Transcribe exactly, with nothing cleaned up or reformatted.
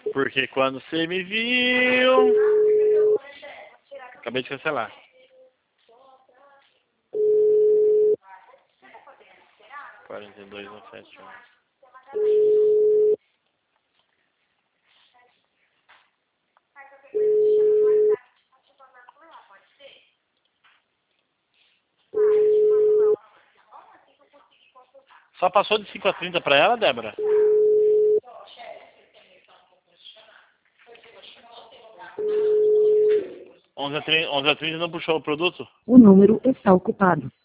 Porque quando você me viu... Acabei de cancelar. quarenta e dois, não sete, um. Só passou de cinco a trinta pra ela, Débora? onze a trinta não puxou o produto? O número está ocupado.